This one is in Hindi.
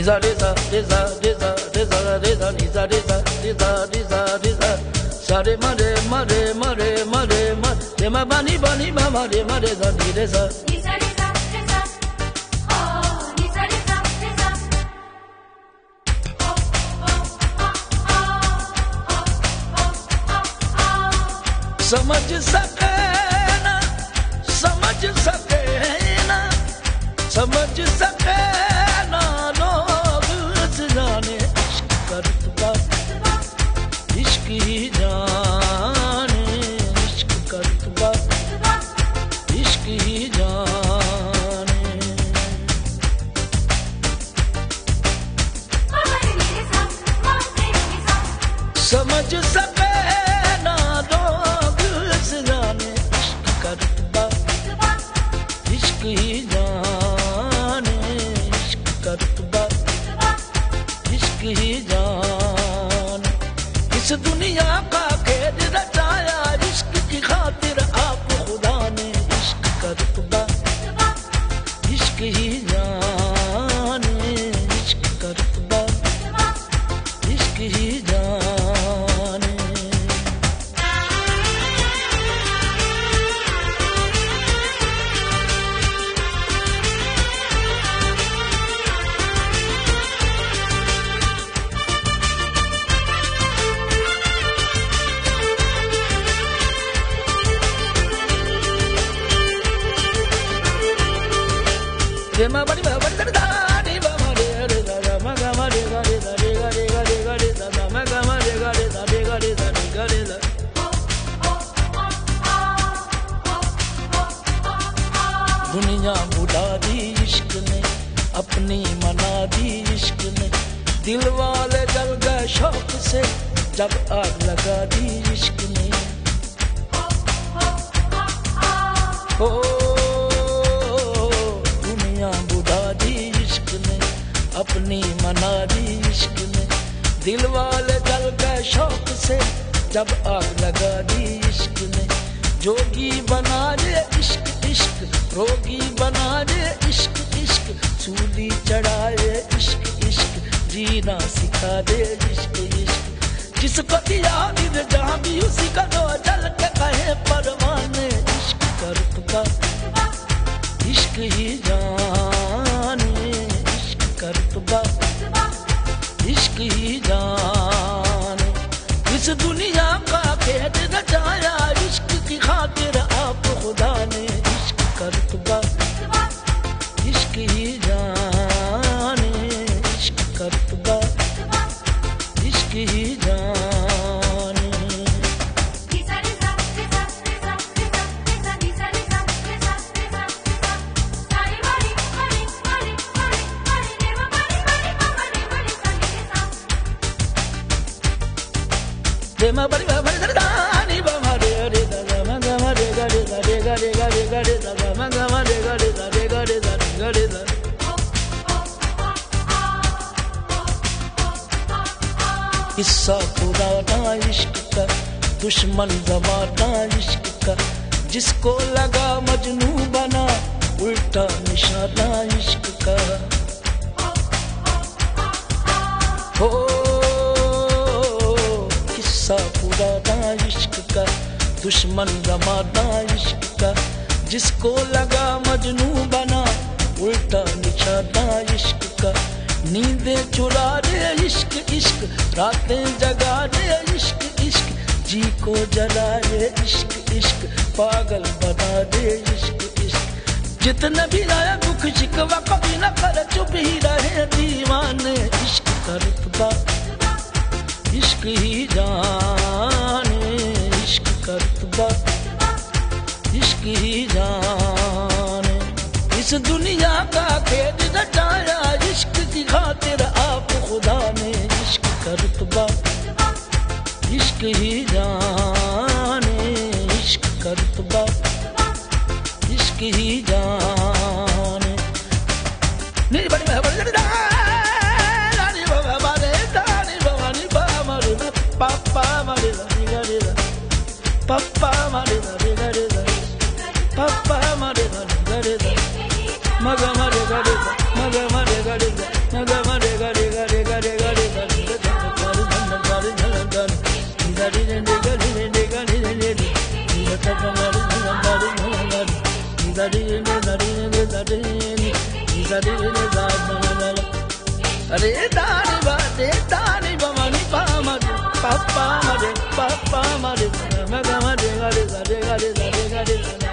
Niza reza reza reza reza reza niza reza reza reza reza sare mare mare mare mare mare ma bani bani ma mare mare za ni reza niza reza reza oh niza reza reza oh समझ सके ना समझ सके ना समझ सके ना लोग जाने इश्क करता इश्क ही जाने इश्क करता इश्क ही जाने समझ सके ना लोग जाने इश्क करता इश्क ही जाने इश्क करता इश्क ही जाने इस दुनिया का खेद रचाया इश्क की खातिर आप खुदा ने इश्क करता इश्क ही जाने इश्क करता इश्क ही जाने Rema bari ba bari da da ni ba ma re re da da ma ga ma re ga re da re ga re ga re ga re da da ma ga ma re ga re da re ga re da re ga re da दुनिया बुला दी इश्क ने अपनी मना दी इश्क ने दिल वाले जल गए शौक से जब आग लगा दी इश्क ने ओ बुढ़ा दी इश्क ने अपनी मना दी इश्क ने दिल वाले जल गए शौक से जब आग लगा दी इश्क ने जोगी बना दे इश्क इश्क रोगी बना दे इश्क इश्क सूली चढ़ाए इश्क इश्क जीना सिखा दे इश्क इश्क जिसको दिया दिल जहाँ भी उसी का दो जल के कहे परवाने इश्क करता इश्क ही जाने इश्क करता इश्क ही जाने इस दुनिया का खेद रचाया इश्क की खातिर आप खुदा ने इश्क करता इश्क ही जाने इश्क करता इश्क ही जाने Rema bari ba bari da da ni ba ma re re da da ma ga ma re ga re da re ga re ga re ga re da da ma ga ma re ga re da re ga re da re ga re da किस्सा पुराना इश्क का दुश्मन जमाना इश्क का जिसको लगा मजनू बना उल्टा निशाना इश्क का हो किस्सा पुराना इश्क का दुश्मन जमाना इश्क का जिसको लगा मजनू बना उल्टा निशाना इश्क का नींदें चुरा दे इश्क इश्क रातें जगा दे इश्क इश्क जी को जला दे इश्क इश्क पागल बना दे इश्क इश्क जितने भी आया दुख शिकवा कभी न कर चुप ही रहे दीवाने इश्क करता इश्क ही जाने इश्क करता इश्क ही जाने इस दुनिया का खेद रचाया इश्क की खातिर आप खुदा ने इश्क करता इश्क ही जाने इश्क करता इश्क ही जाने नी बड़ी बड़ी रानी बाबा मारे दानी बाबा नी बाबा मारे पापा मारे दानी गारे दा पापा मारे दानी गारे दा पापा मारे दानी गारे दा मगा मारे गारे दा मगा मारे गारे दा मगा मारे sa re re sa da da da re da re ba ma ni pa ma re pa ma re ma ga ma re ga re sa re ga re sa re ga re sa